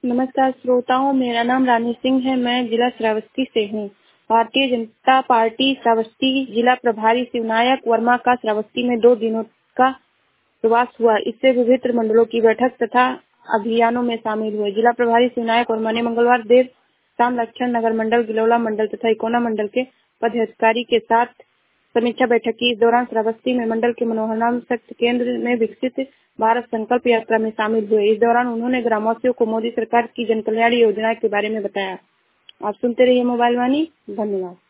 नमस्कार श्रोताओं, मेरा नाम रानी सिंह है। मैं जिला श्रावस्ती से हूँ। भारतीय जनता पार्टी श्रावस्ती जिला प्रभारी शिवनायक वर्मा का श्रावस्ती में 2 दिनों का प्रवास हुआ। इससे विभिन्न मंडलों की बैठक तथा अभियानों में शामिल हुए। जिला प्रभारी शिवनायक वर्मा ने मंगलवार देर शाम लक्ष्मण नगर मंडल, गिलौला मंडल तथा इकोना मंडल के पदाधिकारी के साथ समीक्षा बैठक की। इस दौरान श्रावस्ती में मंडल के मनोहरलाल शक्ति केंद्र में विकसित भारत संकल्प यात्रा में शामिल हुए। इस दौरान उन्होंने ग्रामवासियों को मोदी सरकार की जन कल्याण योजना के बारे में बताया। आप सुनते रहिए मोबाइल वाणी। धन्यवाद।